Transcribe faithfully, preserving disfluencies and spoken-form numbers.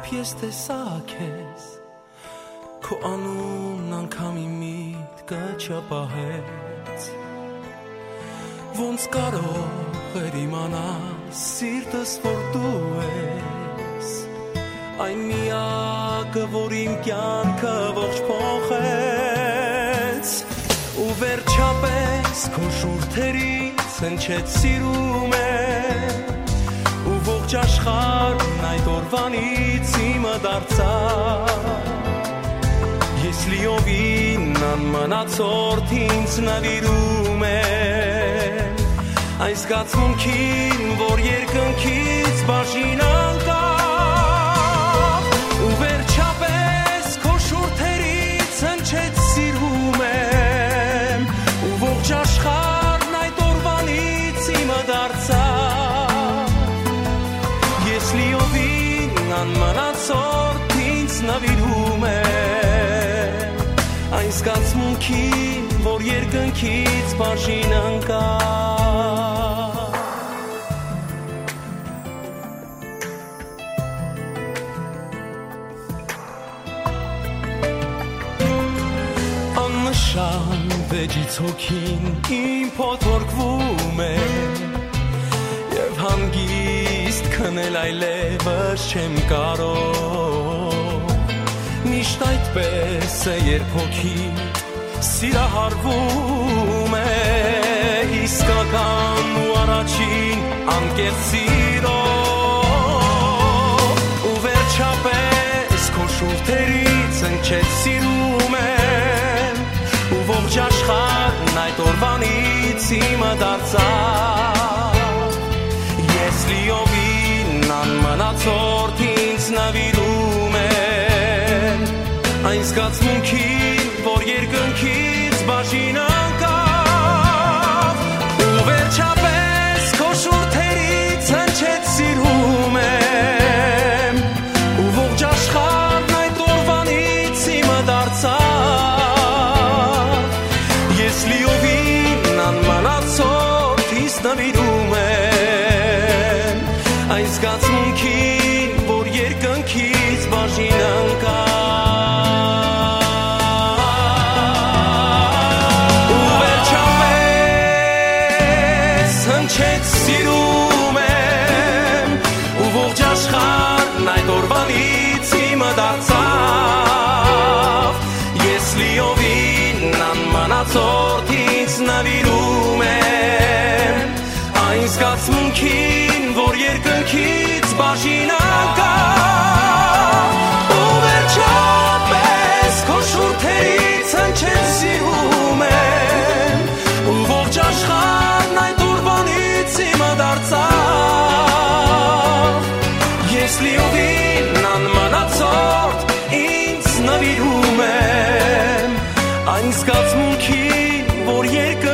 ես տեսա քեզ քո անուն անգամ իմ միտքը չպահեց ոնց կարող էր իմանալ սիրտս որ դու ես այն միակը որ իմ կյանքը ողջ փոխեց ու վերջապես քո շուրթերից հնչեց սիրում եմ ու ողջ աշխարհն այդ օրվանից իմը դարձավ ես լիովին անմնացորդ ինձ նվիրում եմ այն զգացմունքին որ երկնքից բաժին անկավ ու վերջապես քո շուրթերից հնչեց սիրում եմ ու ողջ աշխարհն այդ օրվանից իմը դարձավ ես լիովին անմնացորդ ինձ նվիրում եմ այն զգացմունքին որ երկնքից բաժին անկավ աննշան վեճից հոգին իմ փոթորկվում է և հանգիստ քնել այլևս չեմ կարող միշտ այդպես է երբ հոգին սիրահարվում է իսկական ու առաջին անկեղծ սիրով ու վերջապես քո շուրթերից հնչեց սիրում եմ ու ողջ աշխարհն այդ օրվանից իմը դարձավ ես լիովին անմնացորդ ինձ նվիրում եմ այն զգացմունքին որ երկնքից բաժին անկավ ու վերջապես քո շուրթերից հնչեց սիրում եմ ու ողջ աշխարհն այդ օրվանից իմը դարձավ ես լիովին անմնացորդ ինձ նվիրում եմ այն զգացմունքին որ երկնքից բաժին անկավ սիրում եմ ու ողջ աշխարհն այդ օրվանից իմը դարձավ ես լիովին անմնացորդ ինձ նվիրում եմ այն զգացմունքին որ երկնքից բաժին անկավ ու վերջապես քո շուրթերից հնչեց սիրում եմ ու ողջ աշխարհն այդ իմը դարձավ ես լիովին անմնացորդ ինձ նվիրում եմ այն զգացմունքին որ երկնքից